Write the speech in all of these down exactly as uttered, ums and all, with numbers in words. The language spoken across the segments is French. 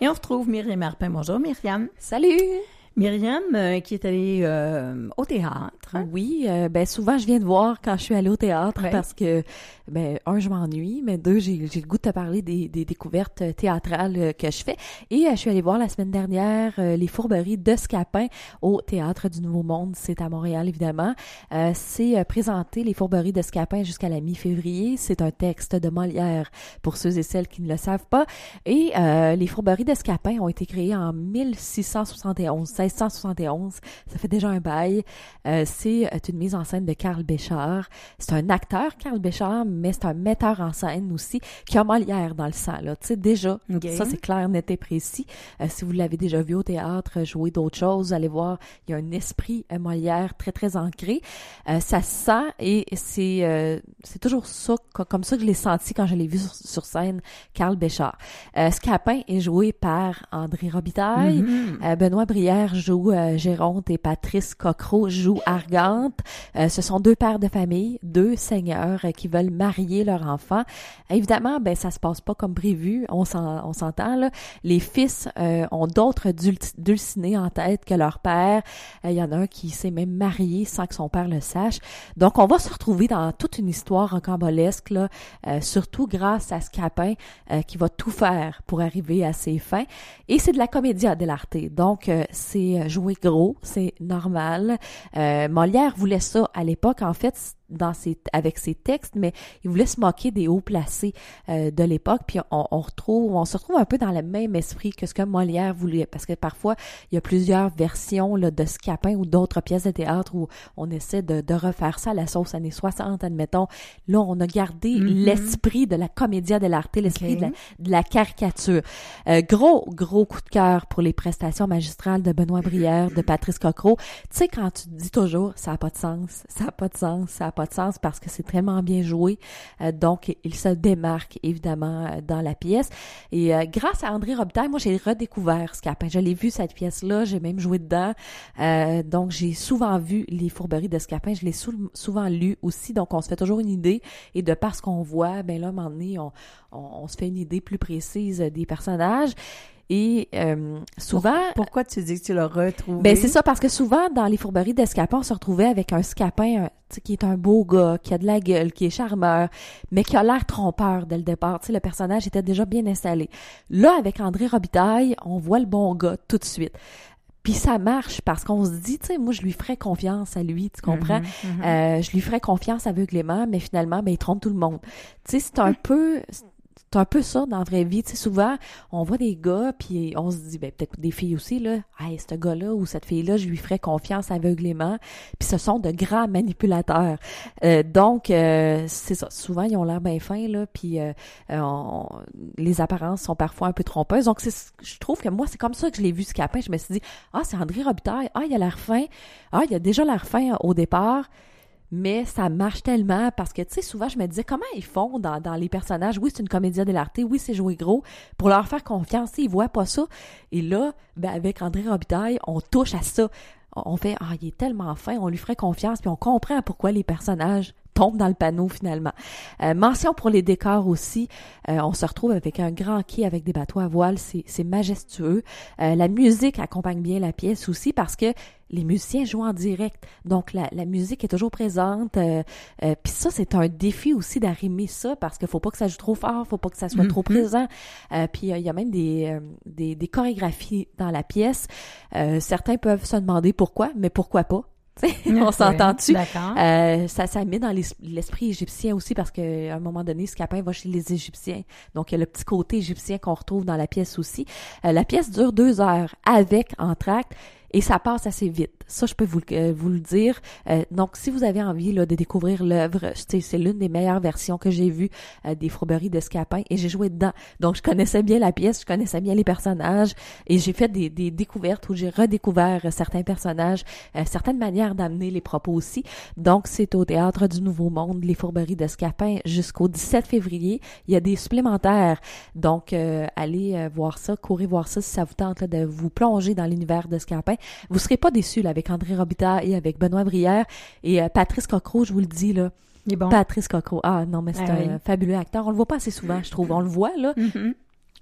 Et on retrouve Myriam Arpin. Bonjour Myriam. Salut! Myriam euh, qui est allée euh, au théâtre. Oui, euh, ben souvent je viens de voir quand je suis allée au théâtre Ouais. parce que, ben un, je m'ennuie, mais deux, j'ai, j'ai le goût de te parler des, des découvertes théâtrales euh, que je fais. Et euh, je suis allée voir la semaine dernière euh, les Fourberies de Scapin au Théâtre du Nouveau Monde. C'est à Montréal, évidemment. Euh, c'est euh, présenté, les Fourberies de Scapin, jusqu'à la mi-février. C'est un texte de Molière, pour ceux et celles qui ne le savent pas. Et euh, les Fourberies de Scapin ont été créées en mille six cent soixante et onze. seize cent soixante et onze, ça fait déjà un bail. Euh, c'est une mise en scène de Carl Béchard. C'est un acteur, Carl Béchard, mais c'est un metteur en scène aussi, qui a Molière dans le sang, là. Tu sais, déjà, Okay. ça c'est clair, net et précis. Euh, si vous l'avez déjà vu au théâtre, jouer d'autres choses, vous allez voir, il y a un esprit euh, Molière très, très ancré. Euh, ça se sent et c'est euh, c'est toujours ça, comme ça que je l'ai senti quand je l'ai vu sur, sur scène, Carl Béchard. Euh, Scapin est joué par André Robitaille. Mm-hmm. Euh, Benoît Brière joue euh, Géronte et Patrice Cocro joue Argante. Euh, ce sont deux pères de famille, deux seigneurs euh, qui veulent marier leur enfant. Évidemment, ben ça se passe pas comme prévu, on, s'en, on s'entend là. Les fils euh, ont d'autres dul- dulcinés en tête que leur père. Il euh, y en a un qui s'est même marié sans que son père le sache. Donc, on va se retrouver dans toute une histoire rocambolesque, là, euh, surtout grâce à Scapin euh, qui va tout faire pour arriver à ses fins. Et c'est de la commedia dell'arte. Donc, euh, c'est jouer gros, c'est normal. Euh, Molière voulait ça à l'époque, en fait, dans ses, avec ses textes, mais il voulait se moquer des hauts placés euh, de l'époque, puis on, on retrouve, on se retrouve un peu dans le même esprit que ce que Molière voulait, parce que parfois, il y a plusieurs versions là, de Scapin ou d'autres pièces de théâtre où on essaie de, de refaire ça à la sauce années soixante, admettons. Là, on a gardé mm-hmm. l'esprit de la commedia dell'arte, l'esprit okay. de, la, de la caricature. Euh, gros, gros coup de cœur pour les prestations magistrales de Benoît Brière, de Patrice Cocro. Tu sais, quand tu te dis toujours, ça n'a pas de sens, ça n'a pas de sens, ça n'a pas de sens parce que c'est tellement bien joué. Euh, donc, il se démarque évidemment euh, dans la pièce. Et euh, grâce à André Robitaille, moi, j'ai redécouvert Scapin. Je l'ai vu, cette pièce-là, j'ai même joué dedans. Euh, donc, j'ai souvent vu les Fourberies de Scapin. Je l'ai sou- souvent lu aussi. Donc, on se fait toujours une idée. Et de par ce qu'on voit, ben là, à un moment donné, on, on, on se fait une idée plus précise des personnages. Et euh, souvent... Pourquoi tu dis que tu l'as retrouvé? Ben c'est ça, parce que souvent, dans les Fourberies de Scapin, on se retrouvait avec un Scapin un, qui est un beau gars, qui a de la gueule, qui est charmeur, mais qui a l'air trompeur dès le départ. Tu sais, le personnage était déjà bien installé. Là, avec André Robitaille, on voit le bon gars tout de suite. Puis ça marche parce qu'on se dit, tu sais, moi, je lui ferais confiance à lui, tu comprends? Mm-hmm, mm-hmm. Euh, je lui ferais confiance aveuglément, mais finalement, ben il trompe tout le monde. Tu sais, c'est un peu... C'est un peu ça dans la vraie vie. Tu sais, souvent, on voit des gars, puis on se dit, ben peut-être des filles aussi, là, hey, ce gars-là ou cette fille-là, je lui ferais confiance aveuglément. Puis ce sont de grands manipulateurs. Euh, donc, euh, c'est ça. Souvent, ils ont l'air bien fins, là, puis euh, on, les apparences sont parfois un peu trompeuses. Donc, c'est, je trouve que moi, c'est comme ça que je l'ai vu, Scapin. Je me suis dit, ah, c'est André Robitaille. Ah, il a l'air fin. Ah, il a déjà l'air fin au départ. Mais ça marche tellement parce que, tu sais, souvent, je me disais, comment ils font dans, dans les personnages? Oui, c'est une comédia dell'arte. Oui, c'est jouer gros. Pour leur faire confiance, ils voient pas ça. Et là, ben, avec André Robitaille, on touche à ça. On fait, ah, il est tellement fin, on lui ferait confiance, puis on comprend pourquoi les personnages tombent dans le panneau, finalement. Euh, mention pour les décors aussi. Euh, on se retrouve avec un grand quai avec des bateaux à voile. C'est, c'est majestueux. Euh, la musique accompagne bien la pièce aussi parce que les musiciens jouent en direct. Donc, la, la musique est toujours présente. Euh, euh, Puis ça, c'est un défi aussi d'arrimer ça parce qu'il faut pas que ça joue trop fort, faut pas que ça soit mm-hmm. trop présent. Euh, Puis il euh, y a même des, euh, des, des chorégraphies dans la pièce. Euh, certains peuvent se demander pourquoi, mais pourquoi pas? On s'entend-tu? D'accord. Euh, ça, ça met dans les, l'esprit égyptien aussi parce qu'à un moment donné, Scapin va chez les Égyptiens. Donc, il y a le petit côté égyptien qu'on retrouve dans la pièce aussi. Euh, la pièce dure deux heures avec entr'acte et ça passe assez vite. Ça, je peux vous, euh, vous le dire. Euh, donc, si vous avez envie là, de découvrir l'œuvre, c'est, c'est l'une des meilleures versions que j'ai vues euh, des Fourberies de Scapin et j'ai joué dedans. Donc, je connaissais bien la pièce, je connaissais bien les personnages et j'ai fait des, des découvertes où j'ai redécouvert euh, certains personnages, euh, certaines manières d'amener les propos aussi. Donc, c'est au Théâtre du Nouveau Monde, les Fourberies de Scapin, jusqu'au dix-sept février. Il y a des supplémentaires. Donc, euh, allez euh, voir ça, courez voir ça si ça vous tente là, de vous plonger dans l'univers de Scapin. Vous serez pas déçus là, avec André Robitaille et avec Benoît Brière et euh, Patrice Cocro, je vous le dis là. Il est bon. Patrice Cocro. Ah non, mais c'est ah, un oui. fabuleux acteur. On le voit pas assez souvent, je trouve. On le voit là. Mm-hmm.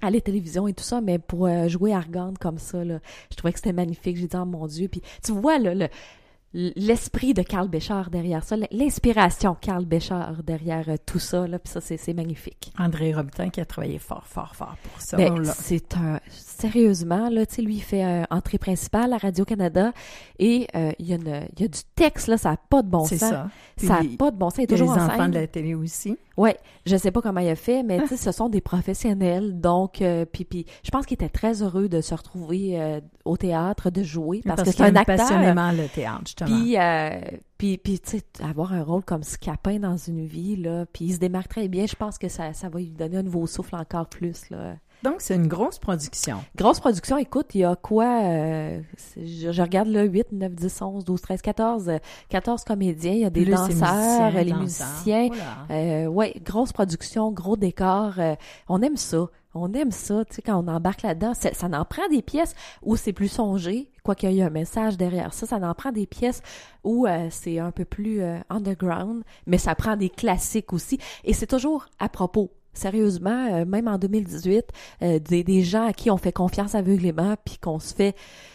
à la télévision et tout ça, mais pour euh, jouer Argande comme ça, là, je trouvais que c'était magnifique. J'ai dit, oh mon Dieu. Puis tu vois, là, le, l'esprit de Carl Béchard derrière ça, l'inspiration Carl Béchard derrière euh, tout ça, là, puis ça, c'est, c'est magnifique. André Robitaille qui a travaillé fort, fort, fort pour ça. Ben, là. C'est un... Sérieusement, là, tu sais, lui, il fait euh, entrée principale à Radio-Canada et euh, il y a une, il y a du texte, là, ça n'a pas de bon c'est sens. ça. Puis Ça n'a pas de bon sens. Il est il y a toujours les en enfants scène. de la télé aussi. Oui, je sais pas comment il a fait, mais tu sais, ce sont des professionnels, donc, euh, puis, puis je pense qu'il était très heureux de se retrouver euh, au théâtre, de jouer, parce, Parce que qu'il c'est un aime acteur. passionnément le théâtre, justement. Puis, euh, puis, puis tu sais, avoir un rôle comme Scapin dans une vie, là, puis il se démarque très bien, je pense que ça, ça va lui donner un nouveau souffle encore plus, là. Donc, c'est une grosse production. Grosse production, écoute, il y a quoi, euh, je, je regarde là, huit, neuf, dix, onze, douze, treize, quatorze, euh, quatorze comédiens, il y a des Plus danseurs, musiciens, les danseurs. musiciens, Voilà. euh, ouais, grosse production, gros décor, euh, on aime ça, on aime ça, tu sais, quand on embarque là-dedans, ça, ça en prend des pièces où c'est plus songé, quoi qu'il y ait un message derrière ça, ça en prend des pièces où euh, c'est un peu plus euh, underground, mais ça prend des classiques aussi, et c'est toujours à propos. Sérieusement, euh, même en deux mille dix-huit, euh, des, des gens à qui on fait confiance aveuglément, puis qu'on se fait,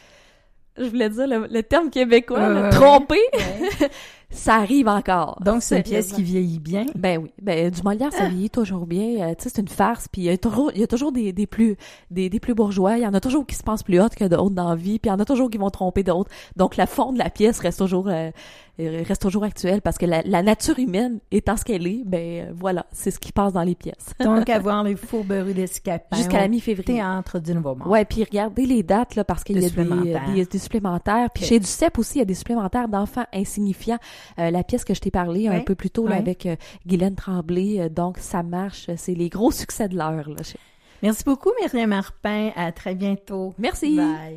je voulais dire le, le terme québécois, Euh, là, ouais. tromper, Ouais. ça arrive encore. Donc, c'est une pièce Sérieusement. qui vieillit bien. Ben oui, ben du Molière, ça vieillit toujours bien. Euh, tu sais, c'est une farce, puis il y a toujours, il y a toujours des, des plus, des, des plus bourgeois. Il y en a toujours qui se pensent plus hautes que d'autres dans la vie, puis il y en a toujours qui vont tromper d'autres. Donc, la fond de la pièce reste toujours, euh, reste toujours actuelle parce que la, la nature humaine étant ce qu'elle est, ben euh, voilà, c'est ce qui passe dans les pièces. Donc, à voir les Fourberies d'Escapin. Jusqu'à la au mi-février. Théâtre du Nouveau-Monde. Ouais, puis regardez les dates là parce qu'il y Des a des, supplémentaires. des, des supplémentaires. Puis Ok. chez Duceppe aussi, il y a des supplémentaires d'enfants insignifiants. Euh, la pièce que je t'ai parlé un Ouais. peu plus tôt là, Ouais. avec euh, Guylaine Tremblay, euh, donc ça marche, c'est les gros succès de l'heure là. Merci beaucoup, Myriam Arpin. À très bientôt. Merci. Bye.